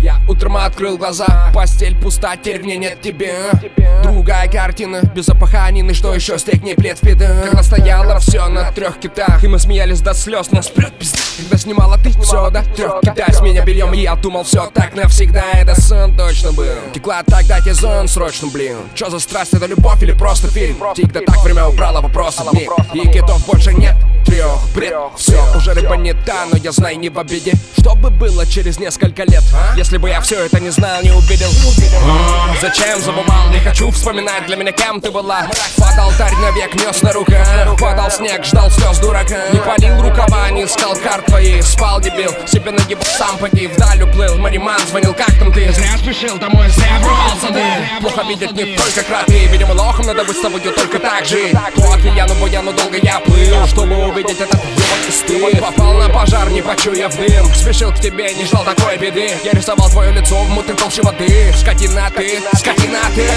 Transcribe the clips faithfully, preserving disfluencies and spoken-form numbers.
Я утром открыл глаза, постель пуста, теперь в ней нет тебе. Другая картина, без опаханины, что еще стегни плед в педа. Когда стояло все на трех китах, и мы смеялись до слез, нас прет пизда. Когда снимала ты все до трех китах, с меня бельем, и я думал, все так навсегда. Это сон точно был. Текла тогда сезон срочно, блин. Че за страсть, это любовь или просто фильм? Тик-да так, время убрало вопросы в мир. И китов больше нет, трех, бред. Все, уже рыба не та, но я знаю, не в обиде. Что бы было через несколько лет, если бы я все это не знал, не увидел? Зачем забывал, не хочу вспоминать, для меня кем ты была. Под алтарь навек нес на руках, падал снег, ждал слез дурака. Не палил рукава, не искал карт твои, спал дебил, себе нагибал, сам поди, вдаль уплыл. Мариман звонил, как там ты? Зря спешил домой, зря врывался ты. Плохо видеть не только кроты, видимо лохом надо быть с тобой только так жить. По океану, буяну долго я плыл, чтобы увидеть этот ебаный стыд. Попал на пожар, не почуяв дым, спешил к тебе, не ждал такой беды. Я рисовал твое лицо в мутной толще воды. Скотина ты, скотина ты.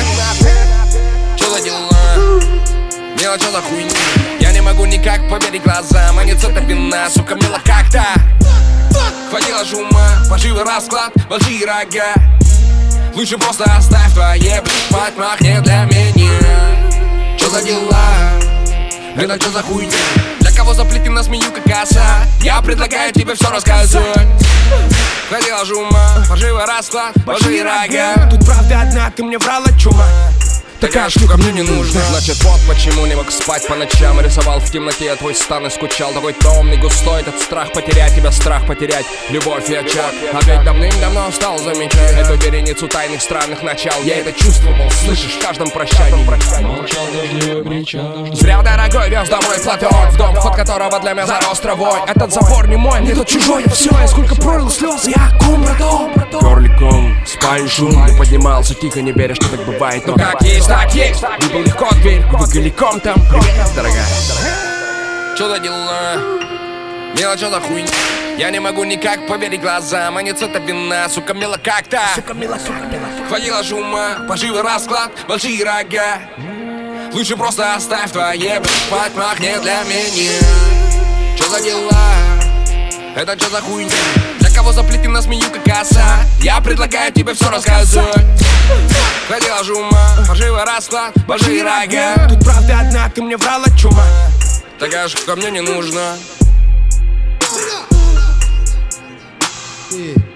Чё за дела? Мелочь, что за хуйня? Я не могу никак поверить глазам, а не цвета вина, сука, мило как-то. Хватило шума, поживый расклад, большие рога. Лучше просто оставь твои, блядь, потьмах не для меня. Чё за дела? Это чё за хуйня? Для кого заплетена змею как коса? Я предлагаю тебе все рассказать. Хватило шума, поживый расклад, большие рога. Тут правда одна, ты мне врала, чума. Такая штука мне не нужна. Значит, вот почему не мог спать по ночам. Рисовал в темноте твой стан и скучал. Такой томный, густой, этот страх потерять тебя, страх потерять любовь и очаг. Опять давным-давно стал замечать эту вереницу тайных странных начал. Я это чувствовал, слышишь, в каждом прощании. Молчал, дождливый кричал. Зря, дорогой, вез домой платок, в дом, вход которого для меня зарос травой. Этот забор не мой, мне тут чужой, все. Я сколько пролил слез, я кум, братом. Горликом, спальный шум, не поднимался, тихо, не веря, что так бывает. Но как есть, так есть, не был легко дверь, выголиком там. Привет, дорогая. Чё за дела? Мелочь, что за хуйня? Я не могу никак поверить глазам, а не цвета вина, сука, мило как-то. Хватило шума, поживый расклад, большие рога. Лучше просто оставь твои, блядь, потьмах не для меня. Чё за дела? Это чё за хуйня? Для кого заплетена змею как коса? Я предлагаю тебе все рассказать. Хватило шума, поживый расклад, большие рога. Тут правда одна, ты мне врала, чума. Такая штука мне не нужна.